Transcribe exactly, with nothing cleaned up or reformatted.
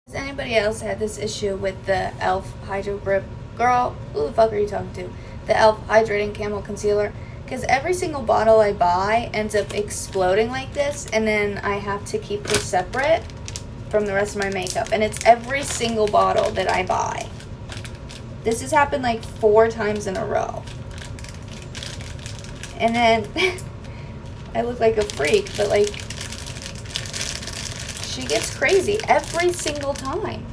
Has anybody else had this issue with the e l f Hydro Grip? Girl, who the fuck are you talking to? The e l f Hydrating Camo Concealer. Because every single bottle I buy ends up exploding like this, and then I have to keep this separate from the rest of my makeup. And it's every single bottle that I buy. This has happened like four times in a row. And then I look like a freak, but like, she gets crazy every single time.